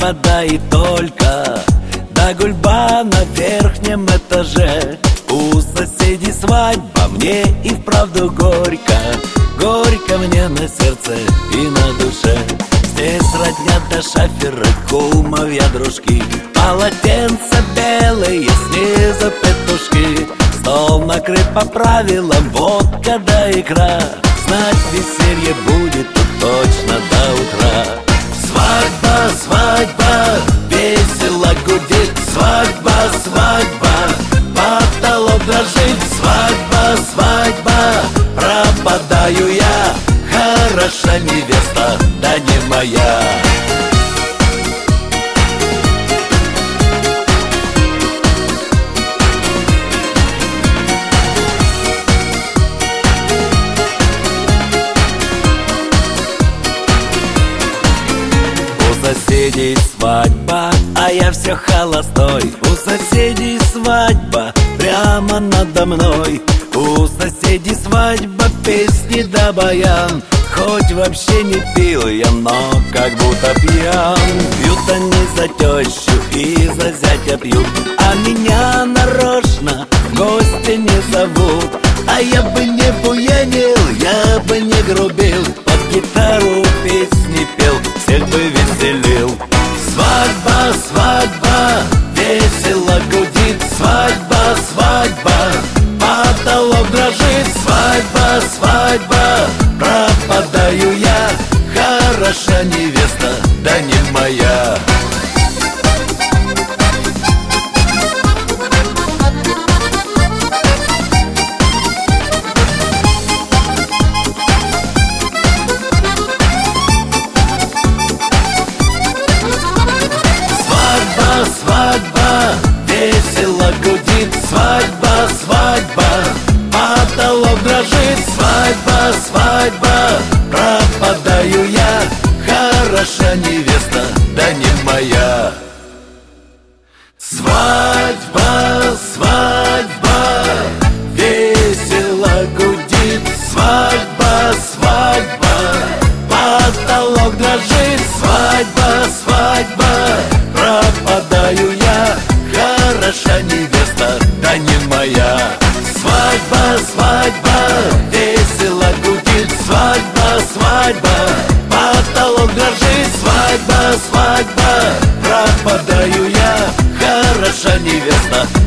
пропадает только да гульба на верхнем этаже. У соседей свадьба, мне и вправду горько. Горько мне на сердце и на душе. Здесь родня до шафера, кумовья дружки, полотенца белые, снизу петушки. Стол накрыт по правилам, водка да икра. Знать веселье будет тут точно до утра. Свадьба, свадьба, весело гудит. Свадьба, свадьба, потолок дрожит. Свадьба, свадьба, пропадаю я. Хороша невеста, да не моя. У соседей свадьба, а я все холостой. У соседей свадьба, прямо надо мной. У соседей свадьба, песни да баян. Хоть вообще не пил я, но как будто пьян. Пьют они за тещу и за зятя пьют, а меня нарочно в гости не зовут. А я бы не буянил, я бы не грубил, под гитару песни пел, всех бы веселил. Свадьба, свадьба, весело гудит. Свадьба, свадьба, потолок дрожит. Свадьба, свадьба, пропадаю я. Хороша невеста, да не моя. Свадьба, свадьба, весело гудит. Свадьба, свадьба, потолок дрожит. Свадьба, свадьба, пропадаю я. Хороша невеста, да не моя. Свадьба, свадьба, весело гудит. Свадьба, свадьба, потолок дрожит. Свадьба, свадьба, пропадаю я. Хороша невеста, да не моя. Свадьба, свадьба, весело гудит. Свадьба, свадьба, потолок дрожит. Свадьба, свадьба, пропадаю я. Хороша невеста,